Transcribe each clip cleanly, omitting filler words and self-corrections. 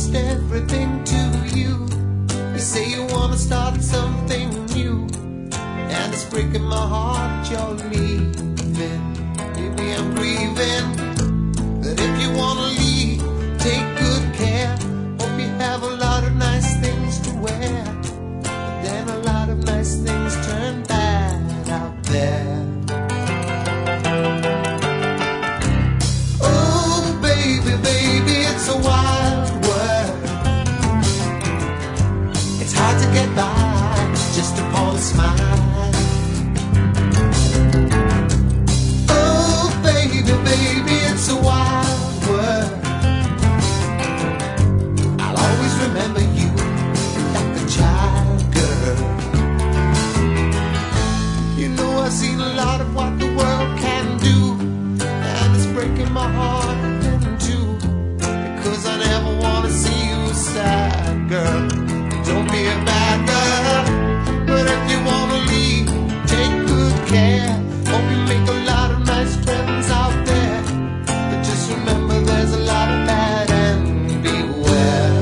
lost everything to you. You say you wanna start something new, and it's breaking my heart you're leaving. Baby, I'm grieving. But if you wanna leave, take good care. Hope you have a lot of nice things to wear. But then a lot of nice things turn bad out there. Baby, it's a wild world. It's hard to get by just upon a smile. Oh, baby, it's a wild world. I'll always remember you like a child, girl. You know I've seen a lot of what the world can do, and it's breaking my heart. Cause I never wanna see you sad, girl. Don't be a bad girl. But if you wanna leave, take good care. Hope you make a lot of nice friends out there. But just remember there's a lot of bad and beware.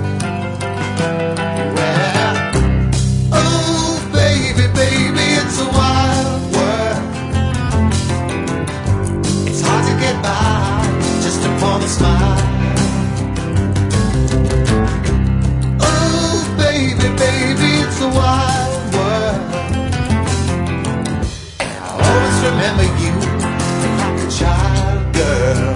Beware. Oh, baby, it's a wild world. It's hard to get by just upon a smile. Baby, it's a wild world. And I'll always remember you like a child, girl.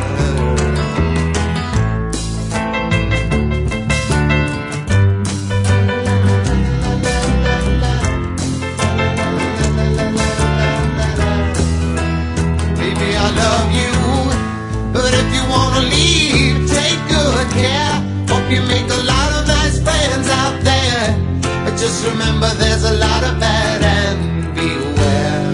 Baby, I love you, but if you wanna leave, take good care. Hope you make a lot of nice friends out there. But just remember there's a lot of bad and beware.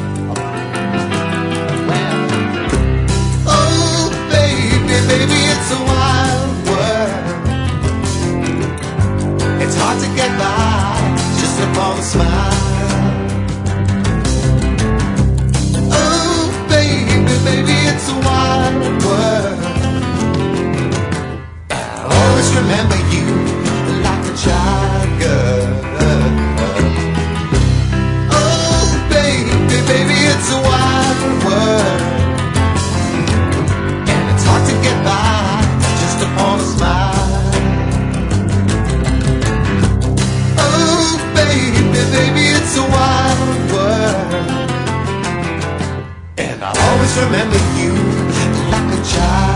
Oh, baby, it's a wild world. It's hard to get by just upon a smile. Oh, baby, it's a wild world. I'll always remember you like a child, girl. Oh, baby, it's a wild world. And it's hard to get by just upon a smile. Oh, baby, it's a wild world. And I'll always remember you like a child.